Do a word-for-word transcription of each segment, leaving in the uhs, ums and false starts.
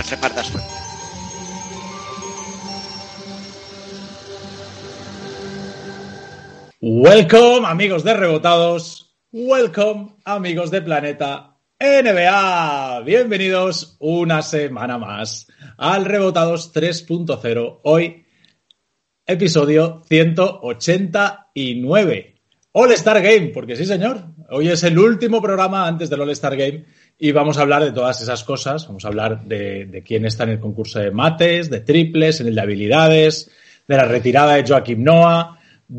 reparta suerte. Welcome, amigos de Rebotados. Welcome, amigos de Planeta N B A. Bienvenidos una semana más al Rebotados tres punto cero. Hoy, episodio ciento ochenta y nueve. All-Star Game, porque sí, señor. Hoy es el último programa antes del All-Star Game y vamos a hablar de todas esas cosas. Vamos a hablar de, de quién está en el concurso de mates, de triples, en el de habilidades, de la retirada de Joakim Noah,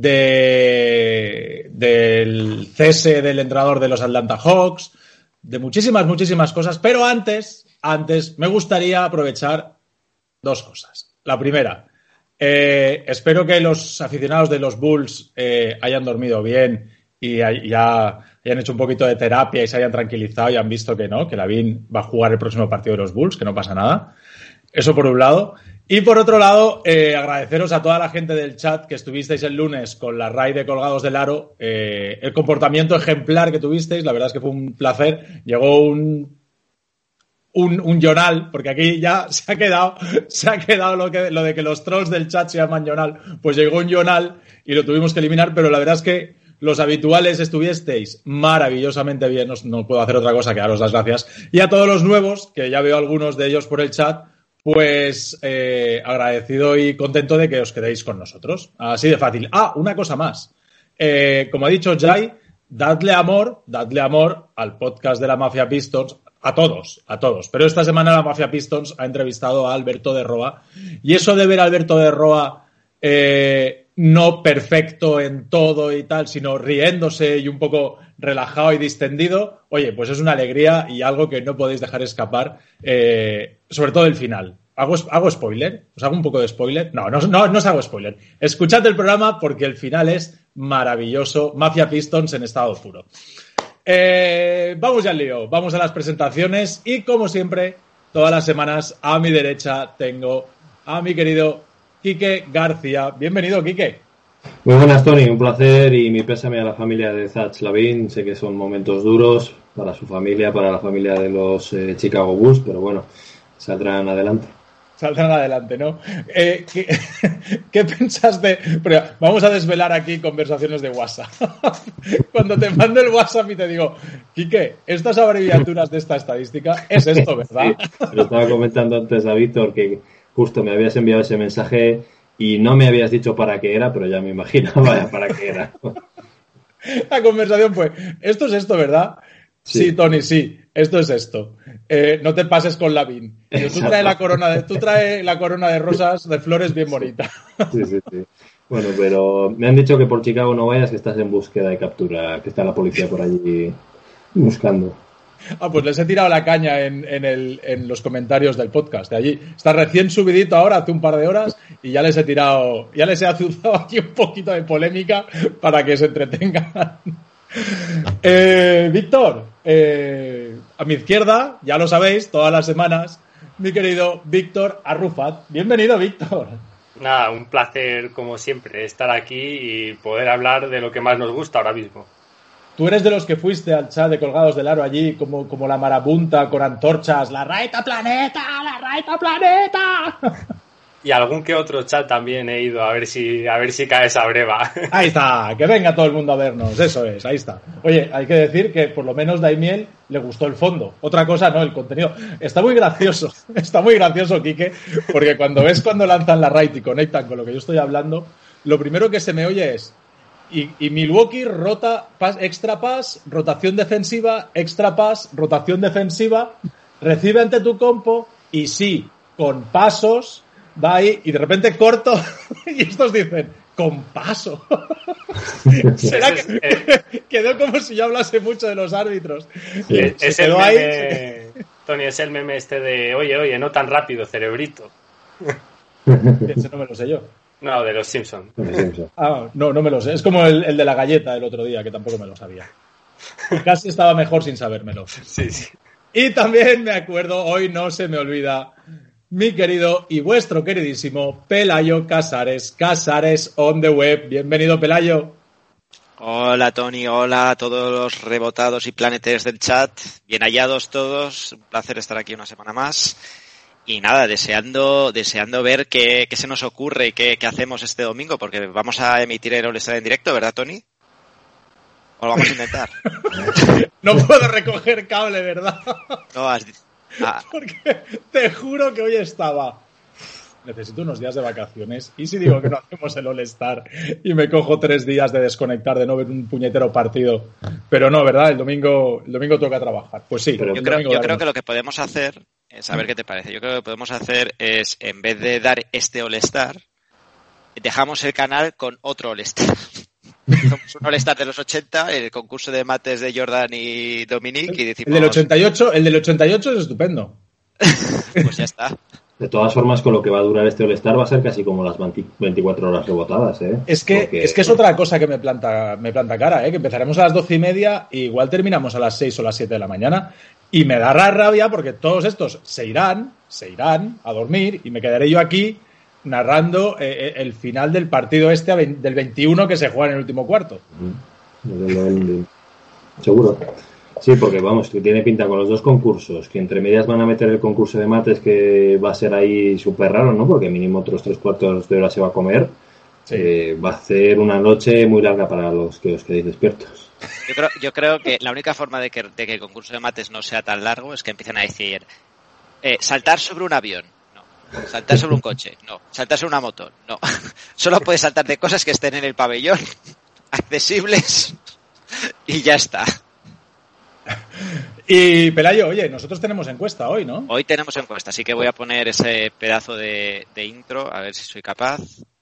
de del cese del entrenador de los Atlanta Hawks, de muchísimas, muchísimas cosas. Pero antes, antes me gustaría aprovechar dos cosas. La primera, eh, espero que los aficionados de los Bulls eh, hayan dormido bien y ya hayan hecho un poquito de terapia y se hayan tranquilizado y han visto que no, que Lavin va a jugar el próximo partido de los Bulls, que no pasa nada. Eso por un lado. Y por otro lado, eh, agradeceros a toda la gente del chat que estuvisteis el lunes con la raid de Colgados del Aro, eh, el comportamiento ejemplar que tuvisteis, la verdad es que fue un placer. Llegó un un, un Jonal, porque aquí ya se ha quedado, se ha quedado lo, que, lo de que los trolls del chat se llaman Jonal, pues llegó un Jonal y lo tuvimos que eliminar, pero la verdad es que los habituales estuvisteis maravillosamente bien, no, no puedo hacer otra cosa que daros las gracias. Y a todos los nuevos, que ya veo algunos de ellos por el chat, pues eh, agradecido y contento de que os quedéis con nosotros. Así de fácil. Ah, una cosa más. Eh, como ha dicho Jai, dadle amor, dadle amor al podcast de la Mafia Pistons, a todos, a todos. Pero esta semana la Mafia Pistons ha entrevistado a Alberto de Roa. Y eso de ver a Alberto de Roa eh, no perfecto en todo y tal, sino riéndose y un poco relajado y distendido, oye, pues es una alegría y algo que no podéis dejar escapar, eh, sobre todo el final. ¿Hago, ¿Hago spoiler? ¿Os hago un poco de spoiler? No, no, no, no os hago spoiler. Escuchad el programa porque el final es maravilloso. Mafia Pistons en estado puro. Eh, vamos ya al lío, vamos a las presentaciones y como siempre, todas las semanas a mi derecha tengo a mi querido Quique García. Bienvenido, Quique. Muy buenas, Tony. Un placer y mi pésame a la familia de Zach Lavin. Sé que son momentos duros para su familia, para la familia de los eh, Chicago Bulls, pero bueno, saldrán adelante. Saldrán adelante, ¿no? Eh, ¿qué, ¿Qué pensaste? Pero vamos a desvelar aquí conversaciones de WhatsApp. Cuando te mando el WhatsApp y te digo, Quique, estas abreviaturas de esta estadística, es esto, ¿verdad? Sí, lo estaba comentando antes a Víctor que justo me habías enviado ese mensaje y no me habías dicho para qué era, pero ya me imaginaba para qué era. La conversación fue, esto es esto, ¿verdad? Sí, sí Tony, sí, esto es esto. Eh, no te pases con Lavin. Tú traes la corona de, tú traes la corona de rosas, de flores bien bonita. Sí, sí, sí. Bueno, pero me han dicho que por Chicago no vayas, que estás en búsqueda de captura, que está la policía por allí buscando. Ah, pues les he tirado la caña en, en, el, en los comentarios del podcast de allí. Está recién subidito ahora, hace un par de horas, y ya les he tirado, ya les he azuzado aquí un poquito de polémica para que se entretengan. eh, Víctor, eh, a mi izquierda, ya lo sabéis, todas las semanas, mi querido Víctor Arrufat. Bienvenido, Víctor. Nada, un placer como siempre estar aquí y poder hablar de lo que más nos gusta ahora mismo. Tú eres de los que fuiste al chat de Colgados del Aro allí como, como la marabunta con antorchas. ¡La raita planeta! ¡La raita planeta! Y algún que otro chat también he ido a ver si a ver si cae esa breva. Ahí está, que venga todo el mundo a vernos, eso es, ahí está. Oye, hay que decir que por lo menos Daimiel le gustó el fondo. Otra cosa no, el contenido. Está muy gracioso, está muy gracioso, Quique, porque cuando ves cuando lanzan la raid y conectan con lo que yo estoy hablando, lo primero que se me oye es Y, y Milwaukee rota, pas, extra pass, rotación defensiva, extra pass, rotación defensiva, recibe ante tu compo y sí, con pasos, va ahí y de repente corto y estos dicen, con paso. ¿Será que eh, quedó como si yo hablase mucho de los árbitros? Sí. Es, es el meme, ahí. Tony, es el meme este de, oye, oye, no tan rápido, cerebrito. Ese no me lo sé yo. No, de los Simpsons. Ah, no, no me lo sé. Es como el, el de la galleta del otro día, que tampoco me lo sabía. Casi estaba mejor sin sabérmelo. Sí, sí. Y también me acuerdo, hoy no se me olvida, mi querido y vuestro queridísimo Pelayo Casares. Casares on the web. Bienvenido, Pelayo. Hola, Tony. Hola a todos los rebotados y planetes del chat. Bien hallados todos. Un placer estar aquí una semana más. y nada, deseando deseando ver qué, qué se nos ocurre y qué, qué hacemos este domingo, porque vamos a emitir el All-Star en directo, ¿verdad, Tony? ¿O lo vamos a intentar? No puedo recoger cable, ¿verdad? No, has... ah. Porque te juro que hoy estaba... Necesito unos días de vacaciones. ¿Y si digo que no hacemos el All-Star y me cojo tres días de desconectar, de no ver un puñetero partido? Pero no, ¿verdad? El domingo, el domingo toca trabajar. Pues sí. Pero yo creo, yo creo que lo que podemos hacer es, a ver qué te parece, yo creo que lo que podemos hacer es, en vez de dar este All-Star, dejamos el canal con otro All-Star. Somos un All-Star de los ochenta, el concurso de mates de Jordan y Dominic, y decimos... El del ochenta y ocho, el del ochenta y ocho es estupendo. Pues ya está. De todas formas, con lo que va a durar este All-Star va a ser casi como las veinticuatro horas rebotadas, ¿eh? Es que, Porque... es que es otra cosa que me planta, me planta cara, ¿eh? Que empezaremos a las doce y media y igual terminamos a las seis o las siete de la mañana. Y me da rabia porque todos estos se irán, se irán a dormir y me quedaré yo aquí narrando eh, el final del partido este del veintiuno que se juega en el último cuarto. Seguro. Sí, porque vamos, que tiene pinta con los dos concursos, que entre medias van a meter el concurso de mates, que va a ser ahí súper raro, ¿no? Porque mínimo otros tres cuartos de hora se va a comer. Sí. Eh, va a ser una noche muy larga para los que os quedéis despiertos. Yo creo, yo creo que la única forma de que, de que el concurso de mates no sea tan largo es que empiecen a decir eh, saltar sobre un avión, no. Saltar sobre un coche, no. Saltar sobre una moto, no. Solo puedes saltar de cosas que estén en el pabellón, accesibles, y ya está. Y Pelayo, oye, nosotros tenemos encuesta hoy, ¿no? Hoy tenemos encuesta, así que voy a poner ese pedazo de, de intro, a ver si soy capaz.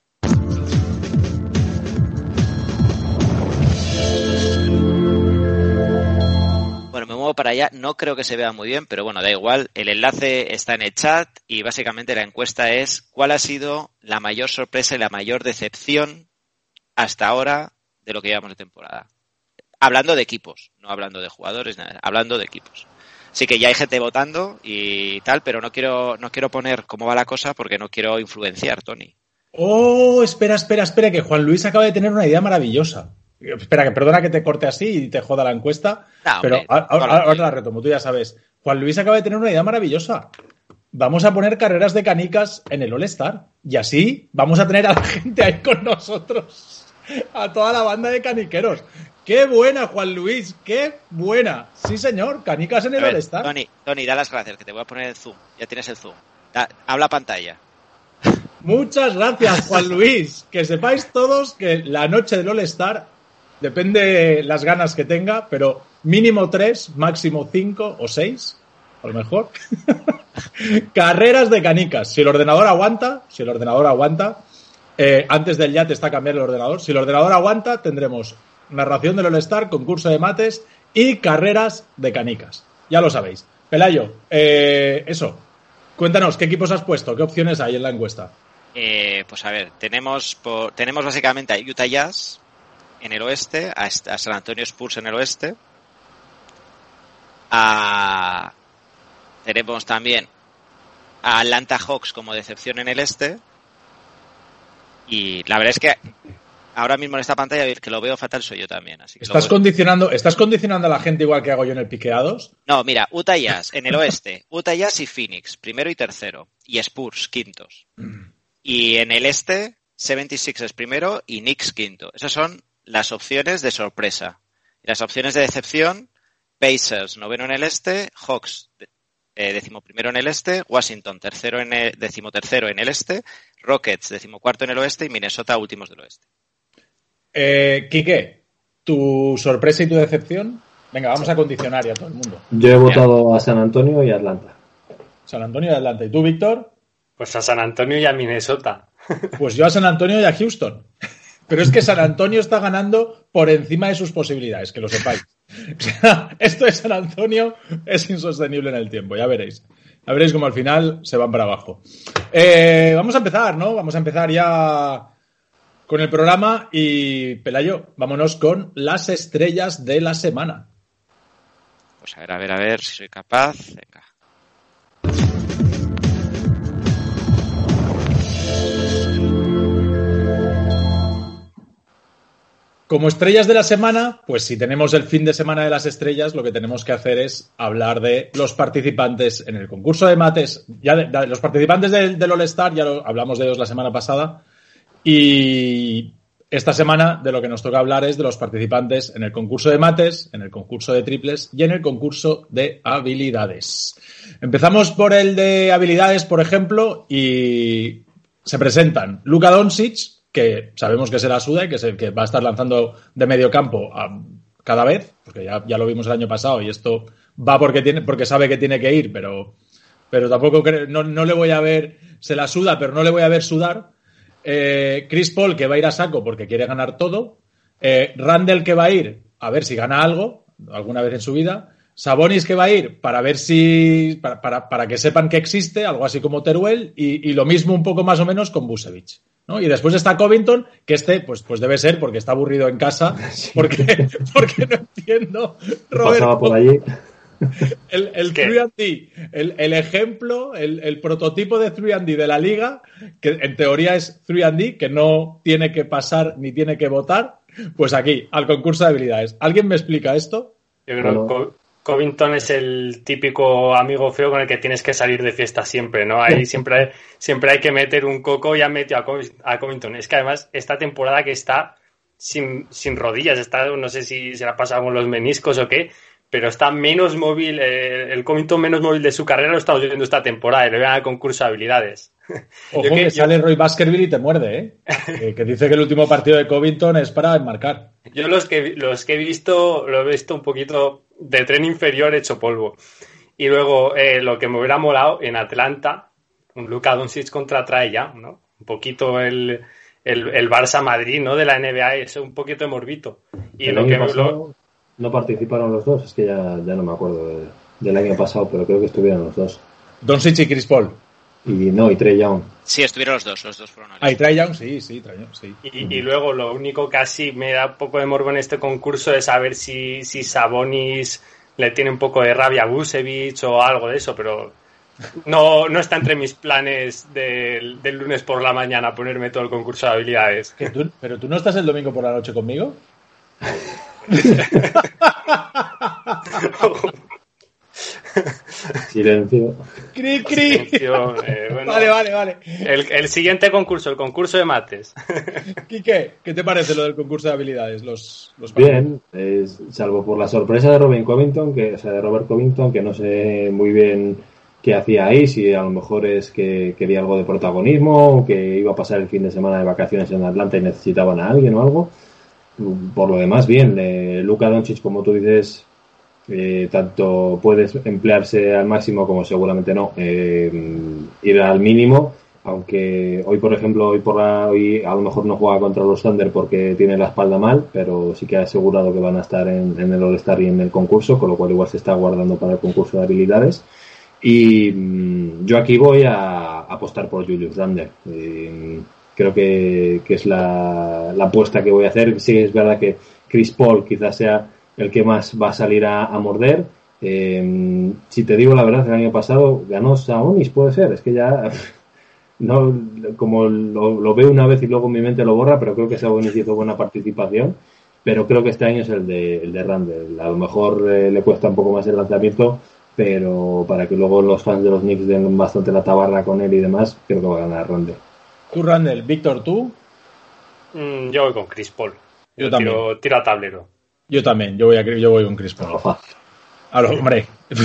Bueno, me muevo para allá, no creo que se vea muy bien, pero bueno, da igual. El enlace está en el chat y básicamente la encuesta es ¿cuál ha sido la mayor sorpresa y la mayor decepción hasta ahora de lo que llevamos de temporada? Hablando de equipos, no hablando de jugadores, nada, hablando de equipos. Así que ya hay gente votando y tal, pero no quiero no quiero poner cómo va la cosa porque no quiero influenciar, Tony. Oh, espera, espera, espera, que Juan Luis acaba de tener una idea maravillosa. Espera, que perdona que te corte así y te joda la encuesta, no, pero hombre, ahora, ahora, ahora la retomo, tú ya sabes. Juan Luis acaba de tener una idea maravillosa. Vamos a poner carreras de canicas en el All-Star y así vamos a tener a la gente ahí con nosotros, a toda la banda de caniqueros. ¡Qué buena, Juan Luis! ¡Qué buena! Sí, señor, canicas en el All-Star. Tony, Tony, da las gracias, que te voy a poner el zoom. Ya tienes el zoom. Da, habla pantalla. Muchas gracias, Juan Luis. Que sepáis todos que la noche del All-Star, depende las ganas que tenga, pero mínimo tres, máximo cinco o seis, a lo mejor. Carreras de canicas. Si el ordenador aguanta, si el ordenador aguanta, eh, antes del yate está cambiar el ordenador. Si el ordenador aguanta, tendremos narración del All-Star, concurso de mates y carreras de canicas. Ya lo sabéis. Pelayo, eh, eso. Cuéntanos, ¿qué equipos has puesto? ¿Qué opciones hay en la encuesta? Eh, pues a ver, tenemos por, tenemos básicamente a Utah Jazz en el oeste, a, a San Antonio Spurs en el oeste. A, tenemos también a Atlanta Hawks como decepción en el este. Y la verdad es que ahora mismo en esta pantalla, el que lo veo fatal soy yo también. Así que ¿Estás, veo... condicionando, ¿Estás condicionando a la gente igual que hago yo en el piqueados? No, mira, Utah Jazz en el oeste, Utah Jazz y Phoenix, primero y tercero, y Spurs, quintos. Mm. Y en el este, setenta y seis ers primero y Knicks quinto. Esas son las opciones de sorpresa. Y las opciones de decepción, Pacers, noveno en el este, Hawks, eh, decimoprimero en el este, Washington, tercero en el, decimotercero en el este, Rockets, decimocuarto en el oeste y Minnesota, últimos del oeste. Eh, Quique, ¿tu sorpresa y tu decepción? Venga, vamos a condicionar ya a todo el mundo. Yo he votado a San Antonio y a Atlanta. San Antonio y Atlanta. ¿Y tú, Víctor? Pues a San Antonio y a Minnesota. Pues yo a San Antonio y a Houston. Pero es que San Antonio está ganando por encima de sus posibilidades, que lo sepáis. O sea, esto de San Antonio es insostenible en el tiempo, ya veréis. Ya veréis como al final se van para abajo. Eh, vamos a empezar, ¿no? Vamos a empezar ya con el programa y, Pelayo, vámonos con las estrellas de la semana. Pues a ver, a ver, a ver si soy capaz. Venga. Como estrellas de la semana, pues si tenemos el fin de semana de las estrellas, lo que tenemos que hacer es hablar de los participantes en el concurso de mates. Ya de, de, los participantes del, del All-Star, ya lo, hablamos de ellos la semana pasada. Y esta semana de lo que nos toca hablar es de los participantes en el concurso de mates, en el concurso de triples y en el concurso de habilidades. Empezamos por el de habilidades, por ejemplo, y se presentan Luka Doncic, que sabemos que será Suda y que es el que va a estar lanzando de medio campo a cada vez, porque ya, ya lo vimos el año pasado y esto va porque tiene porque sabe que tiene que ir, pero, pero tampoco creo, no, no le voy a ver, se la suda, pero no le voy a ver sudar. Eh, Chris Paul, que va a ir a saco porque quiere ganar todo. Eh, Randle, que va a ir a ver si gana algo, alguna vez en su vida. Sabonis, que va a ir para ver si, para, para, para que sepan que existe, algo así como Teruel, y, y lo mismo un poco más o menos con Vucevic, ¿no? Y después está Covington, que este, pues, pues debe ser porque está aburrido en casa, sí. porque, porque no entiendo, Roberto. Pasaba por allí. El, el tres and D, el, el ejemplo, el, el prototipo de tres and D de la liga, que en teoría es tres and D, que no tiene que pasar ni tiene que votar, pues aquí, al concurso de habilidades. ¿Alguien me explica esto? Yo creo que Co- Covington es el típico amigo feo con el que tienes que salir de fiesta siempre, ¿no? Ahí siempre hay, siempre hay que meter un coco y han metido a, Co- a Covington. Es que además esta temporada que está sin, sin rodillas, está, no sé si se la ha pasado con los meniscos o qué, pero está menos móvil, eh, el Covington menos móvil de su carrera lo estamos viendo esta temporada y le vean al concurso de habilidades. Ojo que, que sale yo... Roy Baskerville y te muerde, ¿eh? que, que dice que el último partido de Covington es para enmarcar. Yo los que, los que he visto, lo he visto un poquito de tren inferior hecho polvo. Y luego, eh, lo que me hubiera molado en Atlanta, un Luka Doncic contra Trae Young, ¿no? Un poquito el, el, el Barça-Madrid, ¿no? De la N B A, es un poquito de morbito. Y el lo año que pasado lo... no participaron los dos, es que ya, ya no me acuerdo de, del año pasado, pero creo que estuvieron los dos. Doncic y Chris Paul. Y no, y Trae Young. Sí, estuvieron los dos, los dos fueron ahí. Ah, y Trae Young, sí, sí, Trae Young, sí. Y, y luego lo único que así me da un poco de morbo en este concurso es saber si, si Sabonis le tiene un poco de rabia a Vucevic o algo de eso, pero no, no está entre mis planes del, del lunes por la mañana ponerme todo el concurso de habilidades. ¿Que tú, ¿Pero tú no estás el domingo por la noche conmigo? Silencio. Cri, cri. Silencio, eh, bueno, vale, vale, vale. El, el siguiente concurso, el concurso de mates. Quique, ¿qué te parece lo del concurso de habilidades? Los, los Bien, es, salvo por la sorpresa de Robin Covington, que, o sea, de Robert Covington, que no sé muy bien qué hacía ahí, si a lo mejor es que quería algo de protagonismo, o que iba a pasar el fin de semana de vacaciones en Atlanta y necesitaban a alguien o algo. Por lo demás, bien. Eh, Luka Doncic, como tú dices, eh, tanto puedes emplearse al máximo como seguramente no, eh, ir al mínimo, aunque hoy, por ejemplo, hoy por la, hoy a lo mejor no juega contra los Thunder porque tiene la espalda mal, pero sí que ha asegurado que van a estar en, en el All-Star y en el concurso, con lo cual igual se está guardando para el concurso de habilidades. Y mmm, yo aquí voy a apostar por Julius Randle. Eh, creo que, que es la, la apuesta que voy a hacer. Sí, es verdad que Chris Paul quizás sea el que más va a salir a, a morder. Eh, si te digo la verdad, el año pasado ganó Sabonis, puede ser. Es que ya no, como lo, lo veo una vez y luego mi mente lo borra, pero creo que Sabonis hizo buena participación. Pero creo que este año es el de, el de Randle. A lo mejor eh, le cuesta un poco más el lanzamiento, pero para que luego los fans de los Knicks den bastante la tabarra con él y demás, creo que va a ganar Randle. Tú, Randle. Víctor, ¿tú? Mm, yo voy con Chris Paul. Yo, yo también. Tiro, tiro a tablero. Yo también. Yo voy, a, yo voy con Chris Paul. A lo, hombre.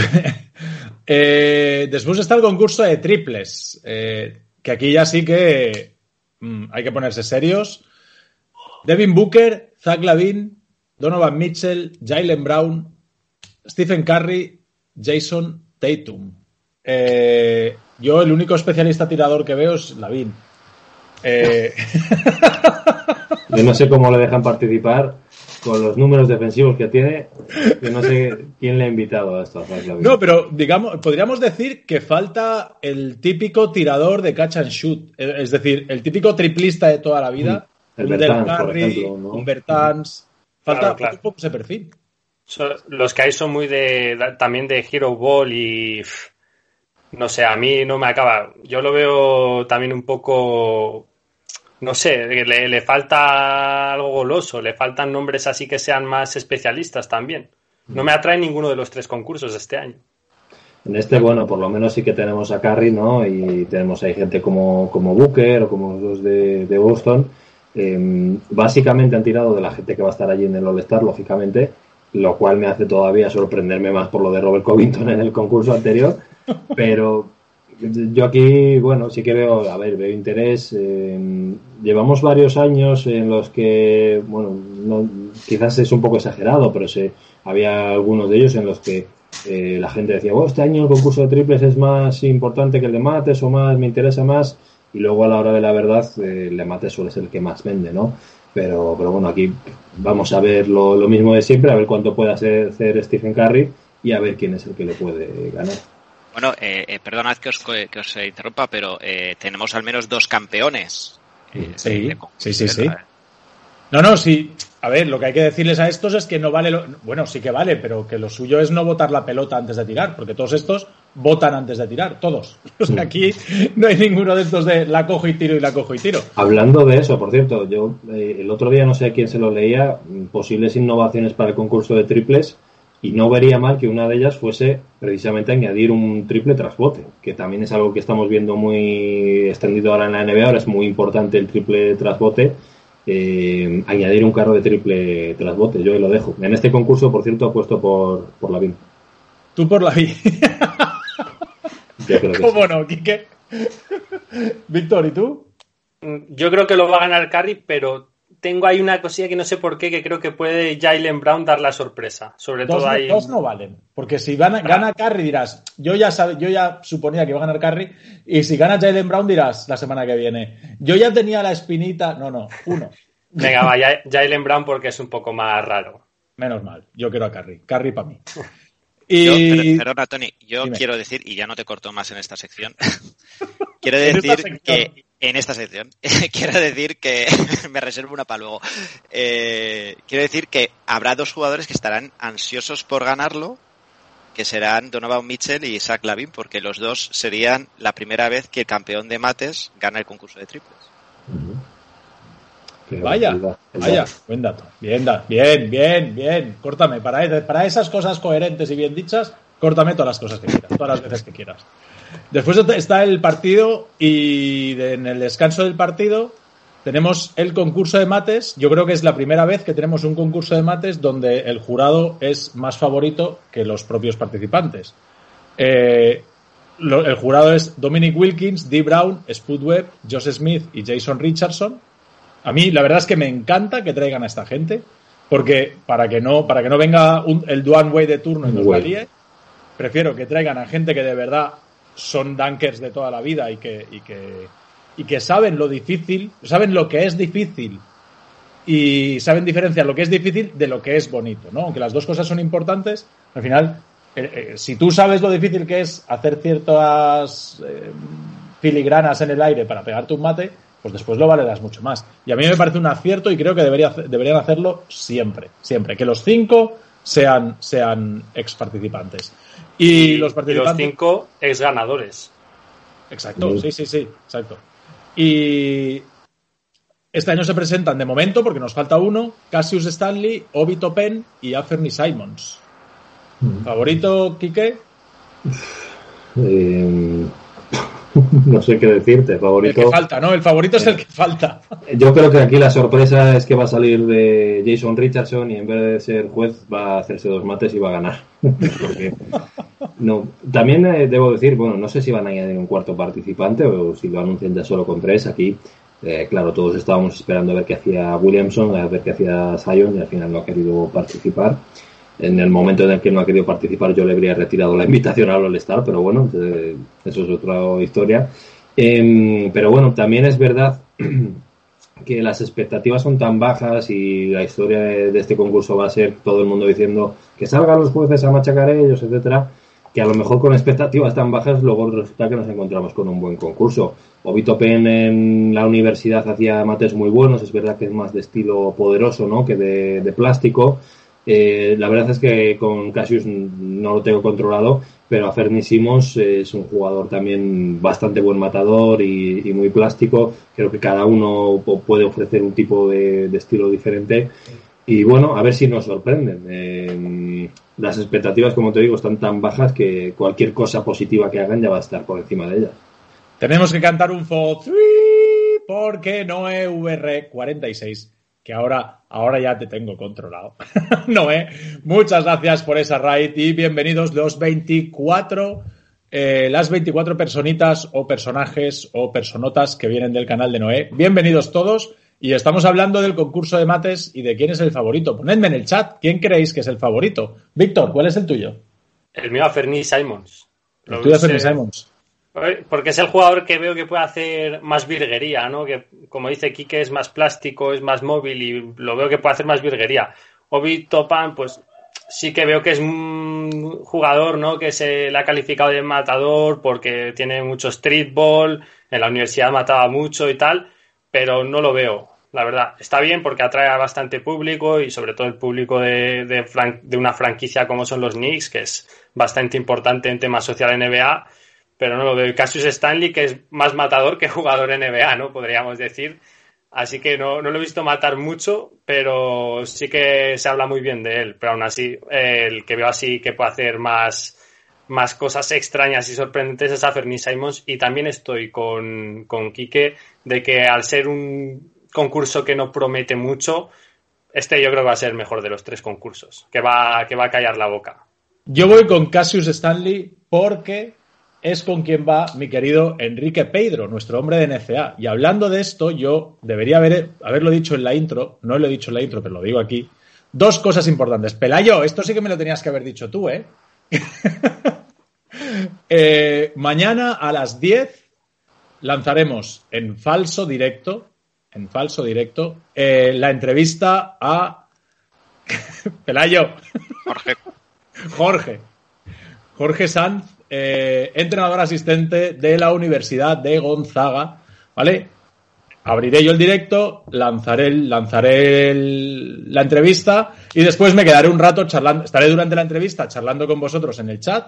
eh, después está el concurso de triples. Eh, que aquí ya sí que mm, hay que ponerse serios. Devin Booker, Zach LaVine, Donovan Mitchell, Jaylen Brown, Stephen Curry, Jason Tatum. Eh, yo el único especialista tirador que veo es LaVine. Eh... Yo no sé cómo le dejan participar con los números defensivos que tiene. Yo no sé quién le ha invitado a esto. No, pero digamos, podríamos decir que falta el típico tirador de catch and shoot. Es decir, el típico triplista de toda la vida. El un Bertans, Del Curry, por ejemplo, ¿no? Un Bertans. Falta, claro, claro. falta un poco ese perfil. So, los que hay son muy de también de Hero Ball y pff, no sé, a mí no me acaba. Yo lo veo también un poco no sé, le, le falta algo goloso, le faltan nombres así que sean más especialistas también. No me atrae ninguno de los tres concursos de este año. En este, bueno, por lo menos sí que tenemos a Curry, ¿no? Y tenemos ahí gente como, como Booker o como los de, de Boston. Eh, básicamente han tirado de la gente que va a estar allí en el All-Star, lógicamente, lo cual me hace todavía sorprenderme más por lo de Robert Covington en el concurso anterior. Pero yo aquí, bueno, sí que veo, a ver, veo interés. Eh, llevamos varios años en los que, bueno, no, quizás es un poco exagerado, pero se, había algunos de ellos en los que eh, la gente decía, oh, este año el concurso de triples es más importante que el de mates o más, me interesa más, y luego a la hora de la verdad eh, el de mates suele ser el que más vende, ¿no? Pero, pero bueno, aquí vamos a ver lo, lo mismo de siempre, a ver cuánto puede hacer, hacer Stephen Curry y a ver quién es el que le puede ganar. Bueno, eh, eh, perdonad que os, que os interrumpa, pero eh, tenemos al menos dos campeones. Eh, sí, sí, sí, sí. No, no, sí. A ver, lo que hay que decirles a estos es que no vale... Lo, bueno, sí que vale, pero que lo suyo es no botar la pelota antes de tirar, porque todos estos votan antes de tirar, todos. O sea, aquí no hay ninguno de estos de la cojo y tiro y la cojo y tiro. Hablando de eso, por cierto, yo eh, el otro día no sé a quién se lo leía, posibles innovaciones para el concurso de triples, y no vería mal que una de ellas fuese precisamente añadir un triple tras bote, que también es algo que estamos viendo muy extendido ahora en la N B A, ahora es muy importante el triple tras bote, eh, añadir un carro de triple tras bote, yo lo dejo. En este concurso, por cierto, apuesto por, por Lavín. Tú por Lavín. ¿Cómo sí. no, Quique? Víctor, ¿y tú? Yo creo que lo va a ganar Curry, pero tengo ahí una cosilla que no sé por qué, que creo que puede Jaylen Brown dar la sorpresa. Sobre dos, todo ahí. Dos no valen, porque si gana, gana Curry dirás, yo ya sab, yo ya suponía que iba a ganar Curry, y si gana Jaylen Brown dirás la semana que viene, yo ya tenía la espinita, no, no, uno. Venga, va, Jaylen Brown porque es un poco más raro. Menos mal, yo quiero a Curry, Curry para mí. Y... Yo, perdona, Tony, yo Dime. quiero decir, y ya no te corto más en esta sección, quiero decir que en esta sección, quiero decir que me reservo una para luego. Eh, quiero decir que habrá dos jugadores que estarán ansiosos por ganarlo, que serán Donovan Mitchell y Zach LaVine, porque los dos serían la primera vez que el campeón de mates gana el concurso de triples. Uh-huh. Vaya, vaya, buen dato. Bien, bien, bien, bien. Córtame, para, para esas cosas coherentes y bien dichas, córtame todas las cosas que quieras, todas las veces que quieras. Después está el partido y en el descanso del partido tenemos el concurso de mates. Yo creo que es la primera vez que tenemos un concurso de mates donde el jurado es más favorito que los propios participantes. Eh, lo, el jurado es Dominic Wilkins, Dee Brown, Spud Webb, Josh Smith y Jason Richardson. A mí la verdad es que me encanta que traigan a esta gente, porque para que no, para que no venga un, el Dwayne Wade de turno y nos la líe, prefiero que traigan a gente que de verdad son dunkers de toda la vida y que, y que, y que saben lo difícil, saben lo que es difícil y saben diferenciar lo que es difícil de lo que es bonito, ¿no? Aunque las dos cosas son importantes, al final, eh, eh, si tú sabes lo difícil que es hacer ciertas eh, filigranas en el aire para pegarte un mate, pues después lo valerás mucho más. Y a mí me parece un acierto y creo que debería, deberían hacerlo siempre, siempre. Que los cinco sean, sean ex participantes. Y, y los participantes. Y los cinco ex ganadores. Exacto, sí, sí, sí, exacto. Y este año se presentan de momento, porque nos falta uno, Cassius Stanley, Obi Toppin y Anthony Simons. Mm. ¿Favorito, Quique? Eh... No sé qué decirte, favorito. El que falta, ¿no? El favorito es el que falta. Yo creo que aquí la sorpresa es que va a salir de Jason Richardson y en vez de ser juez va a hacerse dos mates y va a ganar. Porque no. También eh, debo decir, bueno, no sé si van a añadir un cuarto participante o si lo anuncian ya solo con tres. Aquí, eh, claro, todos estábamos esperando a ver qué hacía Williamson, a ver qué hacía Zion y al final no ha querido participar. En el momento en el que no ha querido participar yo le habría retirado la invitación al All-Star, pero bueno, eh, eso es otra historia. Eh, pero bueno, también es verdad que las expectativas son tan bajas y la historia de, de este concurso va a ser todo el mundo diciendo que salgan los jueces a machacar a ellos, etcétera, que a lo mejor con expectativas tan bajas luego resulta que nos encontramos con un buen concurso. Obi Toppin en la universidad hacía mates muy buenos, es verdad que es más de estilo poderoso, ¿no?, que de, de plástico. Eh, la verdad es que con Cassius no lo tengo controlado, pero a Fernie Simons es un jugador también bastante buen matador y, y muy plástico. Creo que cada uno puede ofrecer un tipo de, de estilo diferente. Y bueno, a ver si nos sorprenden. Eh, las expectativas, como te digo, están tan bajas que cualquier cosa positiva que hagan ya va a estar por encima de ellas. Tenemos que cantar un for three porque Noé V R cuarenta y seis, que ahora, ahora ya te tengo controlado. Noé, muchas gracias por esa raid y bienvenidos los veinticuatro, eh, las veinticuatro personitas o personajes o personotas que vienen del canal de Noé. Bienvenidos todos. Y estamos hablando del concurso de mates y de quién es el favorito. Ponedme en el chat quién creéis que es el favorito. Víctor, ¿cuál es el tuyo? El mío a Fernie Simons. El tuyo a Fernie Simons. Porque es el jugador que veo que puede hacer más virguería, ¿no? Que, como dice Quique, es más plástico, es más móvil y lo veo que puede hacer más virguería. Obi Toppin, pues sí que veo que es un jugador, ¿no? Que se le ha calificado de matador porque tiene mucho streetball, en la universidad mataba mucho y tal, pero no lo veo. La verdad, está bien porque atrae a bastante público y sobre todo el público de, de, fran- de una franquicia como son los Knicks, que es bastante importante en temas social N B A, pero no lo veo. Cassius Stanley, que es más matador que jugador N B A, ¿no? Podríamos decir. Así que no, no lo he visto matar mucho, pero sí que se habla muy bien de él. Pero aún así, eh, el que veo así que puede hacer más, más cosas extrañas y sorprendentes es a Fernie Simons. Y también estoy con, con Quique de que al ser un concurso que no promete mucho, este yo creo que va a ser el mejor de los tres concursos, que va, que va a callar la boca. Yo voy con Cassius Stanley porque es con quien va mi querido Enrique Pedro, nuestro hombre de N C A. Y hablando de esto, yo debería haber, haberlo dicho en la intro, no lo he dicho en la intro, pero lo digo aquí. Dos cosas importantes. Pelayo, esto sí que me lo tenías que haber dicho tú, ¿eh? eh mañana a las diez lanzaremos en falso directo, en falso directo, eh, la entrevista a Pelayo. Jorge. Jorge. Jorge Sanz, eh, entrenador asistente de la Universidad de Gonzaga, ¿vale? Abriré yo el directo, lanzaré, el, lanzaré el, la entrevista y después me quedaré un rato charlando, estaré durante la entrevista charlando con vosotros en el chat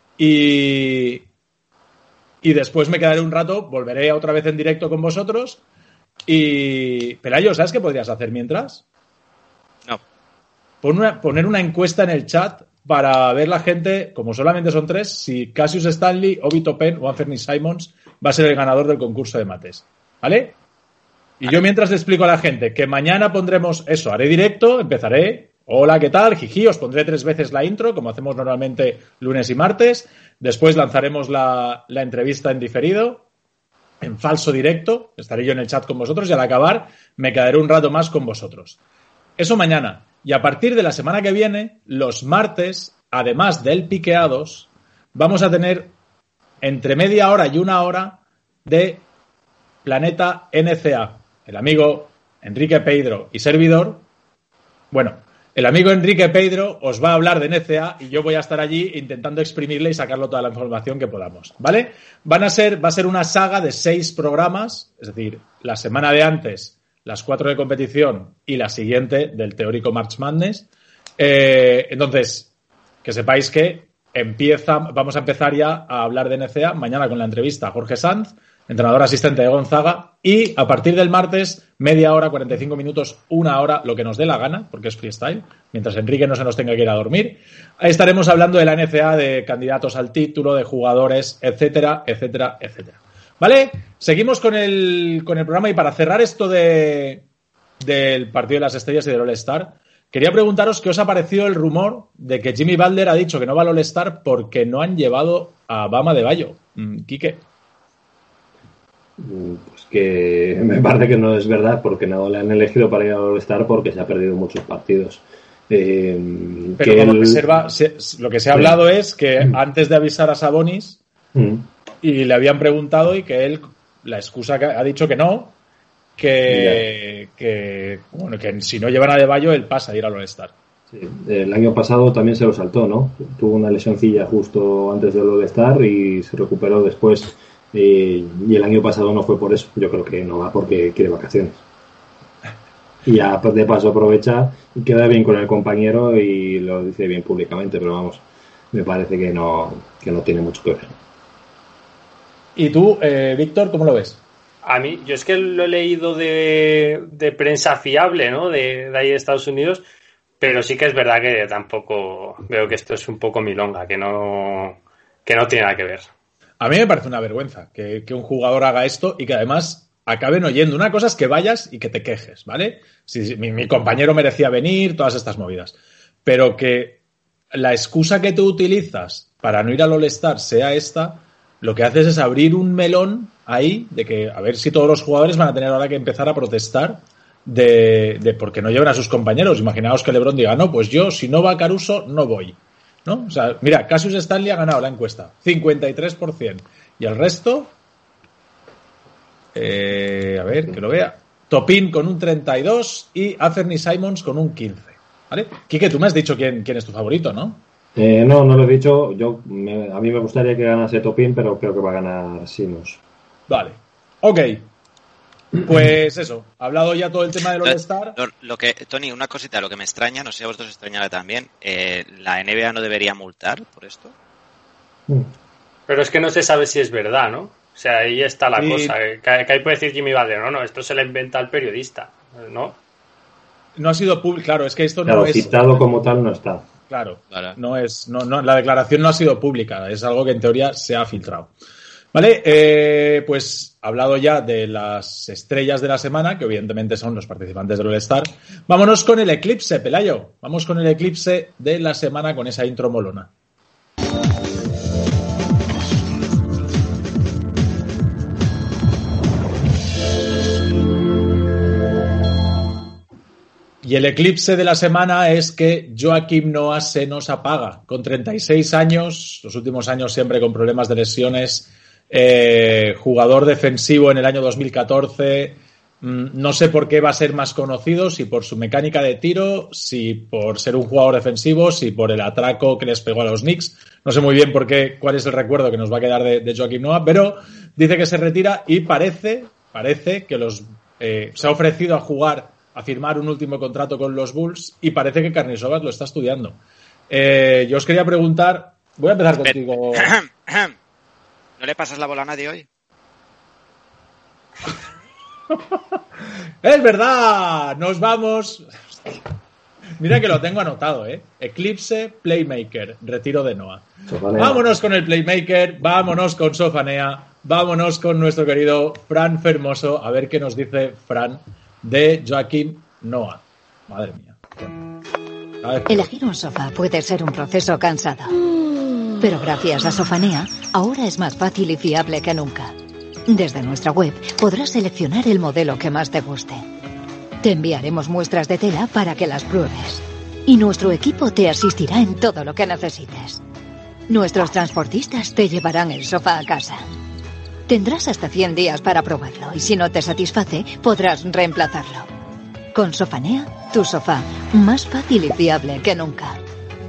y, y después me quedaré un rato, volveré otra vez en directo con vosotros y... Pelayo, ¿sabes qué podrías hacer mientras? No. Pon una, poner una encuesta en el chat para ver la gente, como solamente son tres, si Cassius Stanley, Obi Toppin o Fernie Simons va a ser el ganador del concurso de mates. ¿Vale? Y yo mientras le explico a la gente que mañana pondremos eso, haré directo, empezaré. Hola, ¿qué tal? Jiji, os pondré tres veces la intro, como hacemos normalmente lunes y martes. Después lanzaremos la, la entrevista en diferido, en falso directo. Estaré yo en el chat con vosotros y al acabar me quedaré un rato más con vosotros. Eso mañana. Y a partir de la semana que viene, los martes, además del piqueados, vamos a tener entre media hora y una hora de Planeta N C A. El amigo Enrique Pedro y servidor, bueno, el amigo Enrique Pedro os va a hablar de N C A y yo voy a estar allí intentando exprimirle y sacarlo toda la información que podamos, ¿vale? Van a ser, va a ser una saga de seis programas, es decir, la semana de antes, las cuatro de competición y la siguiente del teórico March Madness. Eh, entonces, que sepáis que empieza, vamos a empezar ya a hablar de N C A mañana con la entrevista a Jorge Sanz, entrenador asistente de Gonzaga, y a partir del martes, media hora, cuarenta y cinco minutos, una hora, lo que nos dé la gana, porque es freestyle, mientras Enrique no se nos tenga que ir a dormir, ahí estaremos hablando de la N C A, de candidatos al título, de jugadores, etcétera, etcétera, etcétera. ¿Vale? Seguimos con el, con el programa y para cerrar esto de, del partido de las estrellas y del All-Star, quería preguntaros qué os ha parecido el rumor de que Jimmy Butler ha dicho que no va al All-Star porque no han llevado a Bama de Bayo. Quique. Pues que me parece que no es verdad porque no le han elegido para ir al All-Star porque se ha perdido muchos partidos. Eh, Pero que como él... reserva, se, lo que se ha sí. hablado es que mm. antes de avisar a Sabonis mm. y le habían preguntado y que él, la excusa que ha dicho que no, que, que, bueno, que si no llevan a Adebayo él pasa a ir al All-Star. Sí. El año pasado también se lo saltó, ¿no? Tuvo una lesioncilla justo antes del All-Star y se recuperó después. Eh, y el año pasado no fue por eso. Yo creo que no va porque quiere vacaciones. y ya de paso aprovecha y queda bien con el compañero y lo dice bien públicamente, pero vamos, me parece que no, que no tiene mucho que ver. ¿Y tú, eh, Víctor, cómo lo ves? A mí, yo es que lo he leído de, de prensa fiable, ¿no? De, de ahí de Estados Unidos, pero sí que es verdad que tampoco veo que esto es un poco milonga, que no, que no tiene nada que ver. A mí me parece una vergüenza que, que un jugador haga esto y que además acaben oyendo. Una cosa es que vayas y que te quejes, ¿vale? Si, si mi, mi compañero merecía venir, todas estas movidas. Pero que la excusa que tú utilizas para no ir al All-Star sea esta, lo que haces es abrir un melón ahí de que a ver si todos los jugadores van a tener ahora que empezar a protestar de, de porque no llevan a sus compañeros. Imaginaos que LeBron diga, no, pues yo, si no va Caruso, no voy. ¿No? O sea, mira, Cassius Stanley ha ganado la encuesta, cincuenta y tres por ciento. Y el resto, eh, a ver, que lo vea, Topin con un treinta y dos y Anthony Simons con un quince. ¿Vale? Quique, tú me has dicho quién, quién es tu favorito, ¿no? Eh, no, no lo he dicho. Yo me, a mí me gustaría que ganase Topin, pero creo que va a ganar Simons. Vale. Ok. Pues eso, hablado ya todo el tema del All-Star. Lo, lo que, Tony, una cosita, lo que me extraña, no sé si a vosotros os extrañará también, eh, ¿la N B A no debería multar por esto? Pero es que no se sabe si es verdad, ¿no? O sea, ahí está la Sí. cosa. Que, que ahí puede decir Jimmy Butler, no, no, esto se lo inventa el periodista, ¿no? No ha sido público, claro, es que esto Claro, no es... citado como tal no está. Claro, Vale. no es, no, no, la declaración no ha sido pública, es algo que en teoría se ha filtrado. Vale, eh, pues hablado ya de las estrellas de la semana, que evidentemente son los participantes del All-Star, vámonos con el eclipse, Pelayo. Vamos con el eclipse de la semana con esa intro molona. Y el eclipse de la semana es que Joakim Noah se nos apaga. Con treinta y seis años, los últimos años siempre con problemas de lesiones, eh, jugador defensivo en el año dos mil catorce, mmm, no sé por qué va a ser más conocido, si por su mecánica de tiro, si por ser un jugador defensivo, si por el atraco que les pegó a los Knicks. No sé muy bien por qué, cuál es el recuerdo que nos va a quedar de, de Joakim Noah, pero dice que se retira y parece, parece que los eh, se ha ofrecido a jugar a firmar un último contrato con los Bulls y parece que Karnisovas lo está estudiando. Eh, yo os quería preguntar, voy a empezar contigo. ¿No le pasas la bola a nadie hoy? ¡Es verdad! Nos vamos. Mira que lo tengo anotado, ¿eh? Eclipse, Playmaker, retiro de Noah. Sofanea. Vámonos con el Playmaker, vámonos con Sofanea, vámonos con nuestro querido Fran Fermoso, a ver qué nos dice Fran de Joakim Noah. Madre mía. A ver. Elegir un sofá puede ser un proceso cansado, pero gracias a Sofanea, ahora es más fácil y fiable que nunca. Desde nuestra web podrás seleccionar el modelo que más te guste. Te enviaremos muestras de tela para que las pruebes. Y nuestro equipo te asistirá en todo lo que necesites. Nuestros transportistas te llevarán el sofá a casa. Tendrás hasta cien días para probarlo y si no te satisface, podrás reemplazarlo. Con Sofanea, tu sofá, más fácil y fiable que nunca.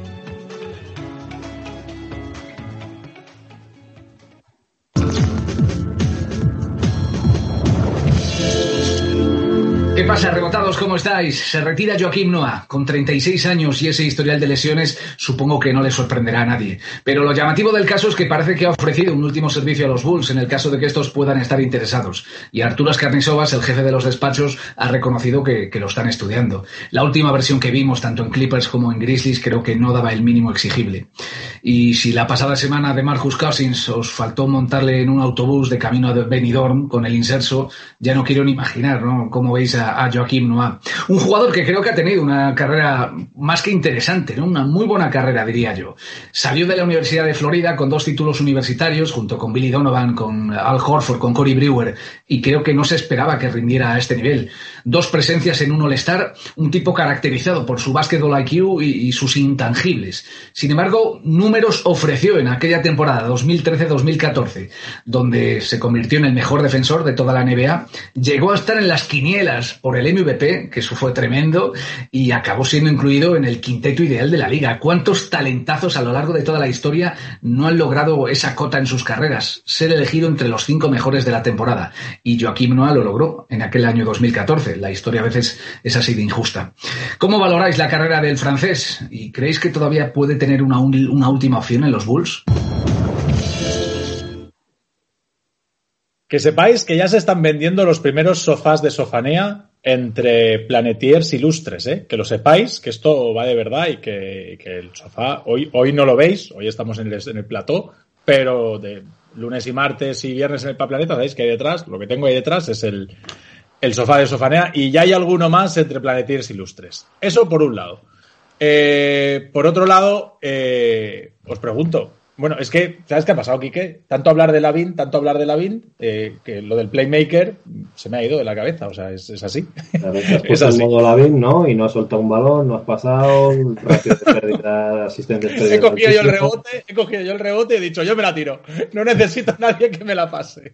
¿Qué pasa, rebotados? ¿Cómo estáis? Se retira Joakim Noah con treinta y seis años y ese historial de lesiones supongo que no le sorprenderá a nadie. Pero lo llamativo del caso es que parece que ha ofrecido un último servicio a los Bulls en el caso de que estos puedan estar interesados. Y Arturas Karnisovas, el jefe de los despachos, ha reconocido que, que lo están estudiando. La última versión que vimos, tanto en Clippers como en Grizzlies, creo que no daba el mínimo exigible. Y si la pasada semana de Marcus Cousins os faltó montarle en un autobús de camino a Benidorm con el inserso, ya no quiero ni imaginar, ¿no?, cómo veis a a Joakim Noah. Un jugador que creo que ha tenido una carrera más que interesante, ¿no? Una muy buena carrera, diría yo. Salió de la Universidad de Florida con dos títulos universitarios, junto con Billy Donovan, con Al Horford, con Corey Brewer, y creo que no se esperaba que rindiera a este nivel. Dos presencias en un All-Star, un tipo caracterizado por su basketball I Q y, y sus intangibles. Sin embargo, números ofreció en aquella temporada dos mil trece dos mil catorce, donde se convirtió en el mejor defensor de toda la N B A, llegó a estar en las quinielas por el M V P, que eso fue tremendo, y acabó siendo incluido en el quinteto ideal de la liga. ¿Cuántos talentazos a lo largo de toda la historia no han logrado esa cota en sus carreras? Ser elegido entre los cinco mejores de la temporada. Y Joakim Noah lo logró en aquel año dos mil catorce. La historia a veces es así de injusta. ¿Cómo valoráis la carrera del francés? ¿Y creéis que todavía puede tener una, una última opción en los Bulls? Que sepáis que ya se están vendiendo los primeros sofás de Sofanea entre planetiers ilustres, ¿eh? Que lo sepáis, que esto va de verdad y que, que el sofá, hoy, hoy no lo veis, hoy estamos en el, en el plató, pero de lunes y martes y viernes en el Planeta, ¿sabéis que hay detrás? Lo que tengo ahí detrás es el, el sofá de Sofanea y ya hay alguno más entre planetiers ilustres. Eso por un lado. Eh, por otro lado, eh, os pregunto, bueno, es que, ¿sabes qué ha pasado, Quique? Tanto hablar de Lavin, tanto hablar de Lavin, eh, que lo del playmaker se me ha ido de la cabeza, o sea, es, es así. Claro, has puesto el modo Lavin, ¿no? Y no has soltado un balón, no has pasado, rápido de pérdida, asistentes pérdidas. He cogido yo el rebote, he cogido yo el rebote y he dicho, yo me la tiro, no necesito a nadie que me la pase.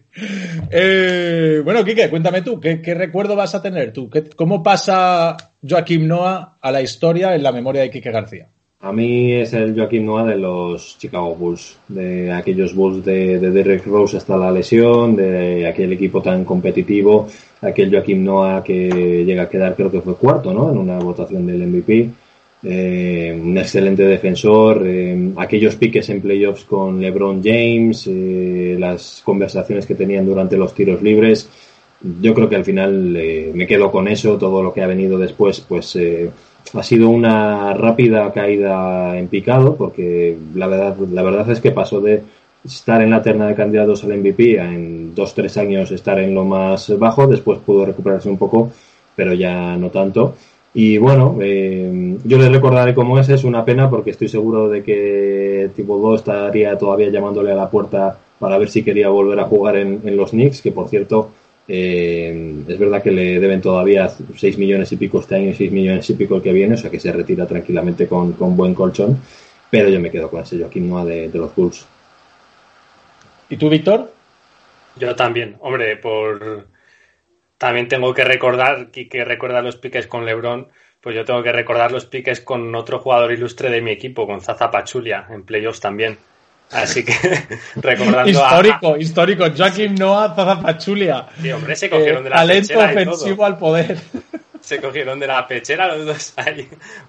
Eh, bueno, Quique, cuéntame tú, ¿qué, qué recuerdo vas a tener tú? ¿Qué, ¿Cómo pasa Joakim Noah a la historia en la memoria de Quique García? A mí es el Joakim Noah de los Chicago Bulls, de aquellos Bulls de, de Derrick Rose hasta la lesión, de aquel equipo tan competitivo, aquel Joakim Noah que llega a quedar, creo que fue cuarto, ¿no? En una votación del M V P, eh, un excelente defensor, eh, aquellos piques en playoffs con LeBron James, eh, las conversaciones que tenían durante los tiros libres. Yo creo que al final eh, me quedo con eso, todo lo que ha venido después, pues eh, ha sido una rápida caída en picado, porque la verdad, la verdad es que pasó de estar en la terna de candidatos al M V P a en dos, tres años estar en lo más bajo, después pudo recuperarse un poco, pero ya no tanto. Y bueno, eh, yo le recordaré como ese, es una pena porque estoy seguro de que Thibodeau estaría todavía llamándole a la puerta para ver si quería volver a jugar en, en los Knicks, que por cierto, Eh, es verdad que le deben todavía seis millones y pico este año y seis millones y pico el que viene, o sea que se retira tranquilamente con, con buen colchón, pero yo me quedo con ese Joakim Noah de, de los Bulls. ¿Y tú, Víctor? Yo también, hombre, por también tengo que recordar que, que recuerda los piques con LeBron, pues yo tengo que recordar los piques con otro jugador ilustre de mi equipo, con Zaza Pachulia, en playoffs también. Así que recordando histórico, a... histórico, Joakim Noah, Zaza Pachulia. Sí, hombre, se cogieron de la talento pechera ofensivo y al poder. Se cogieron de la pechera los dos ahí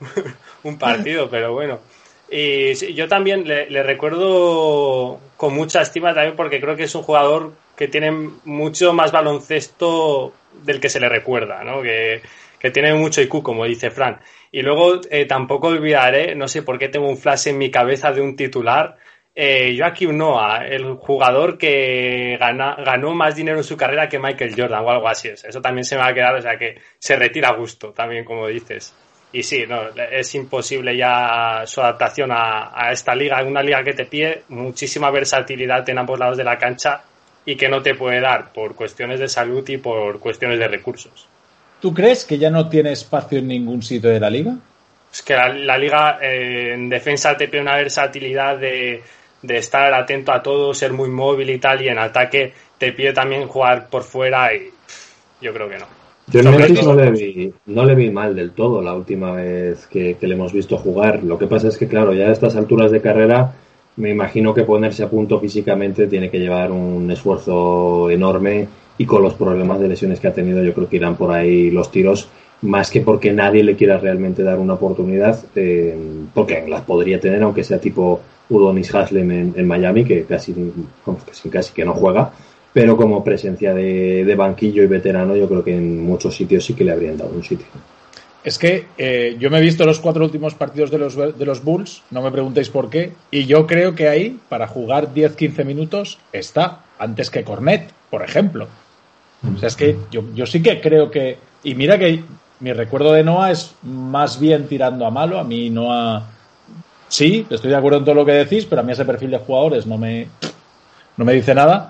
un partido, pero bueno. Y sí, yo también le, le recuerdo con mucha estima también porque creo que es un jugador que tiene mucho más baloncesto del que se le recuerda, ¿no? Que, que tiene mucho I Q, como dice Fran. Y luego eh, tampoco olvidaré, no sé por qué tengo un flash en mi cabeza de un titular. Eh, Joakim Noah, el jugador que gana, ganó más dinero en su carrera que Michael Jordan o algo así. Eso también se me va a quedar, o sea que se retira a gusto también, como dices. Y sí, no, es imposible ya su adaptación a, a esta liga, una liga que te pide muchísima versatilidad en ambos lados de la cancha y que no te puede dar por cuestiones de salud y por cuestiones de recursos. ¿Tú crees que ya no tiene espacio en ningún sitio de la liga? Es que la, la liga eh, en defensa te pide una versatilidad de... de estar atento a todo, ser muy móvil y tal, y en ataque te pide también jugar por fuera y pff, yo creo que no. Yo en Memphis no le vi, no le vi mal del todo la última vez que, que le hemos visto jugar. Lo que pasa es que, claro, ya a estas alturas de carrera me imagino que ponerse a punto físicamente tiene que llevar un esfuerzo enorme y con los problemas de lesiones que ha tenido yo creo que irán por ahí los tiros, más que porque nadie le quiera realmente dar una oportunidad, eh, porque las podría tener, aunque sea tipo Udonis Haslem en, en Miami, que casi, casi, casi que no juega, pero como presencia de, de banquillo y veterano, yo creo que en muchos sitios sí que le habrían dado un sitio. Es que eh, yo me he visto los cuatro últimos partidos de los, de los Bulls, no me preguntéis por qué, y yo creo que ahí, para jugar diez a quince minutos, está antes que Cornet, por ejemplo. O sea, es que yo, yo sí que creo que... Y mira que mi recuerdo de Noah es más bien tirando a malo, a mí Noah... Sí, estoy de acuerdo en todo lo que decís, pero a mí ese perfil de jugadores no me, no me dice nada.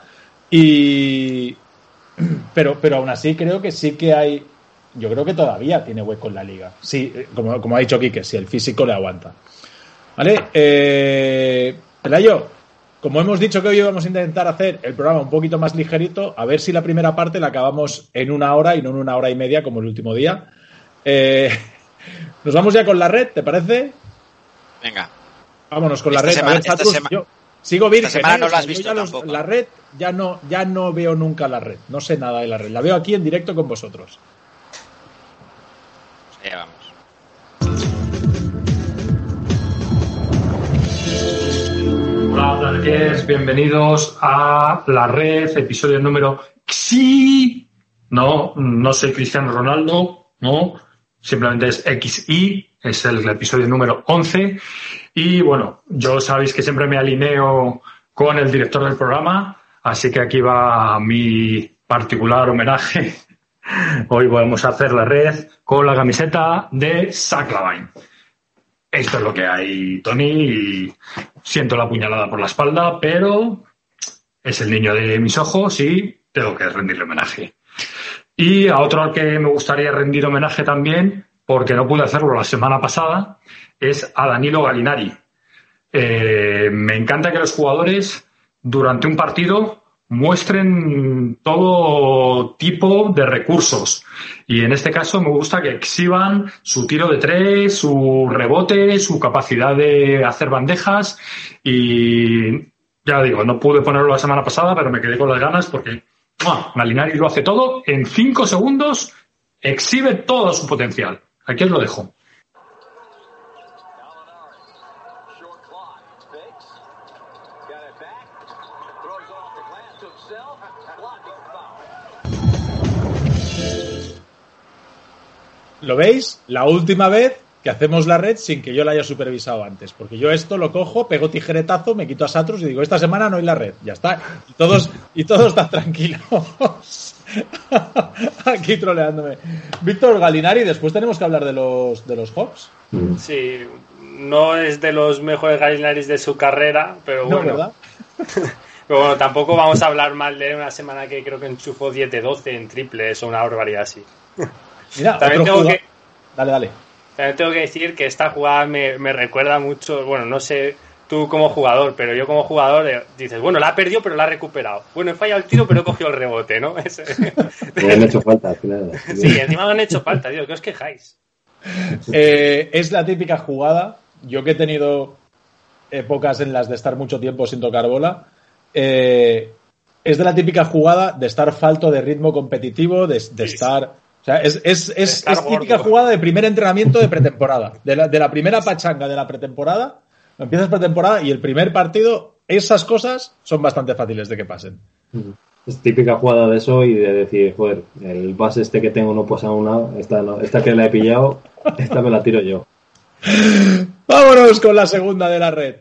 Y pero, pero aún así creo que sí que hay, yo creo que todavía tiene hueco en la liga. Sí, como, como ha dicho Quique, si el físico le aguanta. ¿Vale? Eh, Pelayo, como hemos dicho que hoy vamos a intentar hacer el programa un poquito más ligerito, a ver si la primera parte la acabamos en una hora y no en una hora y media como el último día. Eh, nos vamos ya con la red, ¿te parece? Venga. Vámonos con la esta red. Semana, a ver, Chatus, sema- yo sigo virgen. Esta semana no ¿eh? la has Yo visto ya los- tampoco. La red ya no, ya no veo nunca la red. No sé nada de la red. La veo aquí en directo con vosotros. Ya vamos. Hola, Darkers, bienvenidos a La Red, episodio número Xi. No, no soy Cristiano Ronaldo, no, simplemente es X I, es el episodio número once. Y bueno, yo sabéis que siempre me alineo con el director del programa, así que aquí va mi particular homenaje. Hoy vamos a hacer La Red con la camiseta de Zach LaVine. Esto es lo que hay, Tony, y siento la puñalada por la espalda, pero es el niño de mis ojos y tengo que rendirle homenaje. Y a otro al que me gustaría rendir homenaje también, porque no pude hacerlo la semana pasada, es a Danilo Gallinari. Eh, me encanta que los jugadores durante un partido muestren todo tipo de recursos. Y en este caso me gusta que exhiban su tiro de tres, su rebote, su capacidad de hacer bandejas. Y ya digo, no pude ponerlo la semana pasada, pero me quedé con las ganas porque ¡mua! Gallinari lo hace todo. En cinco segundos exhibe todo su potencial. Aquí os lo dejo. ¿Lo veis? La última vez que hacemos la red sin que yo la haya supervisado antes. Porque yo esto lo cojo, pego tijeretazo, me quito a Satrus y digo, esta semana no hay la red. Ya está. Y todos, y todos están tranquilos. Aquí troleándome. Víctor Gallinari, después tenemos que hablar de los, de los Hawks. Sí, no es de los mejores Gallinaris de su carrera, pero No, bueno. ¿verdad? Pero bueno, tampoco vamos a hablar mal de él una semana que creo que enchufó diez de doce en triples o una barbaridad así. Mira, También otro tengo jugador- que- Dale, dale. También tengo que decir que esta jugada me, me recuerda mucho, bueno, no sé tú como jugador, pero yo como jugador eh, dices, bueno, la ha perdido pero la ha recuperado. Bueno, he fallado el tiro pero he cogido el rebote, ¿no? Es- Me han hecho falta al final. sí, encima me han hecho falta, tío, ¿qué os quejáis? Eh, es la típica jugada. Yo que he tenido épocas en las de estar mucho tiempo sin tocar bola, eh, es de la típica jugada de estar falto de ritmo competitivo, de, de Sí, estar... O sea, es, es, es, Estar es típica gordo. jugada de primer entrenamiento de pretemporada. De la, de la primera pachanga de la pretemporada, empiezas pretemporada y el primer partido, esas cosas son bastante fáciles de que pasen. Es típica jugada de eso y de decir, joder, el base este que tengo no pasa una, esta, no, esta que la he pillado, esta me la tiro yo. Vámonos con la segunda de la red.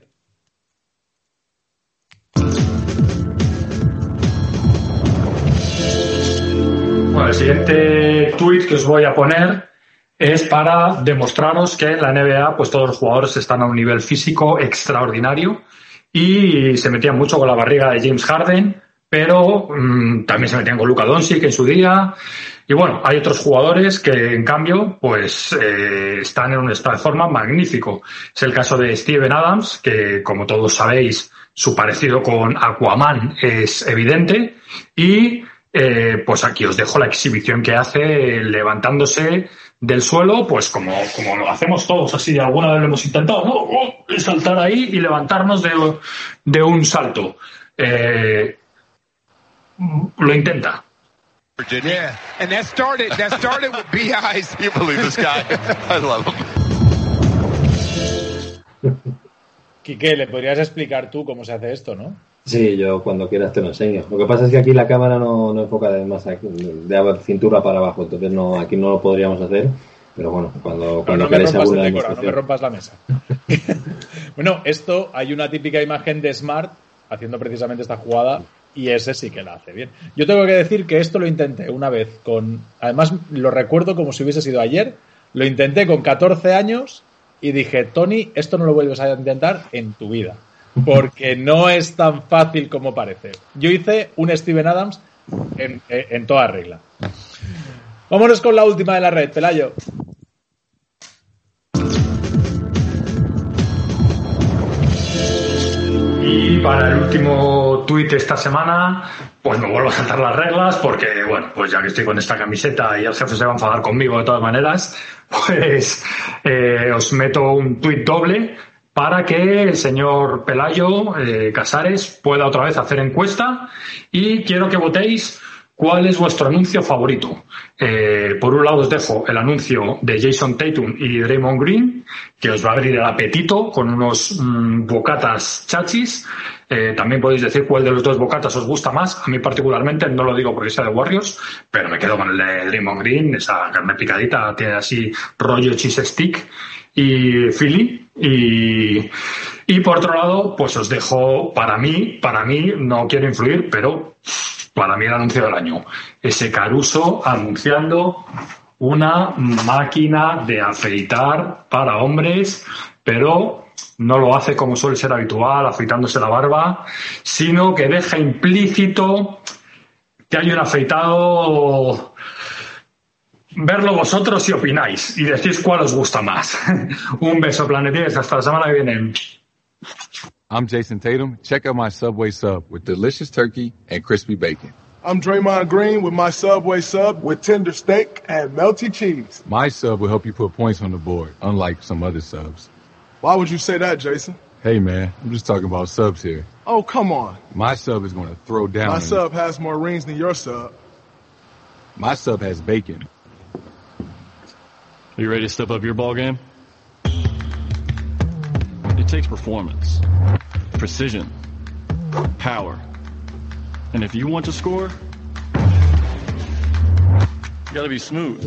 Bueno, el siguiente tuit que os voy a poner es para demostraros que en la N B A pues todos los jugadores están a un nivel físico extraordinario y se metían mucho con la barriga de James Harden, pero mmm, también se metían con Luka Doncic en su día. Y bueno, hay otros jugadores que en cambio pues eh, están en un estado de forma magnífico. Es el caso de Steven Adams, que como todos sabéis su parecido con Aquaman es evidente, y eh, pues aquí os dejo la exhibición que hace levantándose del suelo, pues como, como lo hacemos todos, así alguna vez lo hemos intentado, ¿no? Oh, saltar ahí y levantarnos de, de un salto. Eh, lo intenta. Yeah, and that started that started with B I's. You believe this guy? I love him. Quique, ¿le podrías explicar tú cómo se hace esto, no? Sí, yo cuando quieras te lo enseño. Lo que pasa es que aquí la cámara no, no enfoca de más aquí, de cintura para abajo, entonces no aquí no lo podríamos hacer. Pero bueno, cuando, No, cuando no me queráis rompas el alguna decora, no me demostración. rompas la mesa. Bueno, esto, hay una típica imagen de Smart haciendo precisamente esta jugada y ese sí que la hace bien. Yo tengo que decir que esto lo intenté una vez con... Además, lo recuerdo como si hubiese sido ayer. Lo intenté con catorce años y dije, Tony, esto no lo vuelves a intentar en tu vida. Porque no es tan fácil como parece. Yo hice un Steven Adams en, en toda regla. Vámonos con la última de la red, Pelayo. Y Y para el último tuit esta semana, pues me vuelvo a saltar las reglas porque, bueno, pues ya que estoy con esta camiseta y el jefe se va a enfadar conmigo de todas maneras, pues eh, os meto un tuit doble para que el señor Pelayo eh, Casares pueda otra vez hacer encuesta y quiero que votéis cuál es vuestro anuncio favorito. Eh, por un lado os dejo el anuncio de Jason Tatum y Draymond Green, que os va a abrir el apetito con unos mmm, bocatas chachis. Eh, también podéis decir cuál de los dos bocatas os gusta más. A mí particularmente, no lo digo porque sea de Warriors, pero me quedo con el de Draymond Green, esa carne picadita, tiene así rollo cheese stick y Philly. Y, y por otro lado, pues os dejo, para mí, para mí, no quiero influir, pero para mí el anuncio del año. Ese Caruso anunciando una máquina de afeitar para hombres, pero no lo hace como suele ser habitual, afeitándose la barba, sino que deja implícito que hay un afeitado. Verlo vosotros y opináis y decís cuál os gusta más. Un beso, Planeties. Hasta la semana que viene. I'm Jason Tatum. Check out my Subway sub with delicious turkey and crispy bacon. I'm Draymond Green with my Subway sub with tender steak and melty cheese. My sub will help you put points on the board, unlike some other subs. Why would you say that, Jason? Hey, man, I'm just talking about subs here. Oh, come on. My sub is going to throw down. My sub has more rings than your sub. My sub has bacon. Are you ready to step up your ball game? It takes performance, precision, power. And if you want to score, you gotta be smooth.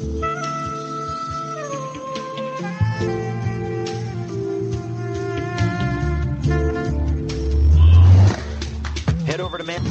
Head over to man.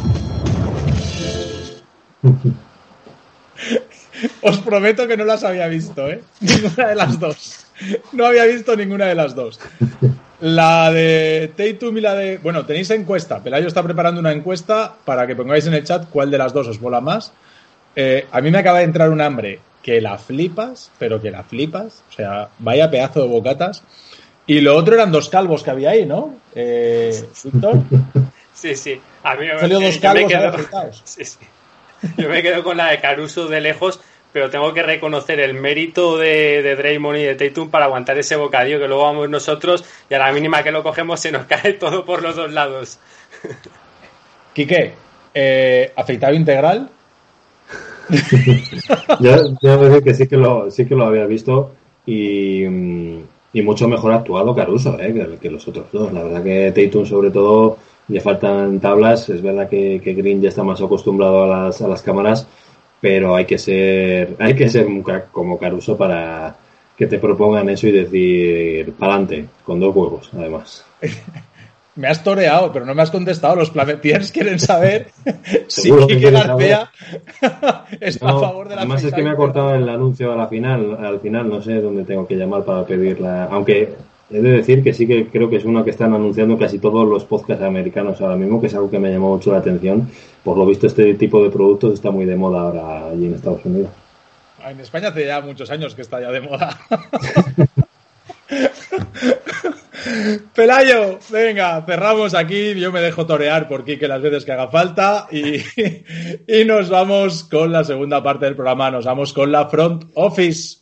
Os prometo que no las había visto, ¿eh? Ninguna de las dos. No había visto ninguna de las dos. La de Tatum y la de... Bueno, tenéis encuesta. Pelayo está preparando una encuesta para que pongáis en el chat cuál de las dos os mola más. Eh, a mí me acaba de entrar un hambre que la flipas, pero que la flipas. O sea, vaya pedazo de bocatas. Y lo otro eran dos calvos que había ahí, ¿no? Eh, Víctor. Sí, sí. A mí me han salido dos calvos quedo... Sí, sí. Yo me quedo con la de Caruso de lejos, pero tengo que reconocer el mérito de, de Draymond y de Tatum para aguantar ese bocadillo que luego vamos nosotros y a la mínima que lo cogemos se nos cae todo por los dos lados. Quique, eh, ¿afeitado integral? yo, yo me decir que sí que lo sí que lo había visto y, y mucho mejor actuado Caruso, eh, que, que los otros dos. La verdad que Tatum sobre todo le faltan tablas. Es verdad que, que Green ya está más acostumbrado a las, a las cámaras, pero hay que ser hay que ser un crack como Caruso para que te propongan eso y decir pa'lante, con dos huevos además. Me has toreado, pero no me has contestado. Los Planetiers quieren saber si Quique García está no, a favor de la además es que me ha cortado el anuncio a la final, al final no sé dónde tengo que llamar para pedirla, aunque he de decir que sí que creo que es uno que están anunciando casi todos los podcasts americanos ahora mismo, que es algo que me llamó mucho la atención. Por lo visto este tipo de productos está muy de moda ahora allí en Estados Unidos. En España hace ya muchos años que está ya de moda. Pelayo, venga, cerramos aquí. Yo me dejo torear por Quique las veces que haga falta y, y nos vamos con la segunda parte del programa. Nos vamos con la Front Office.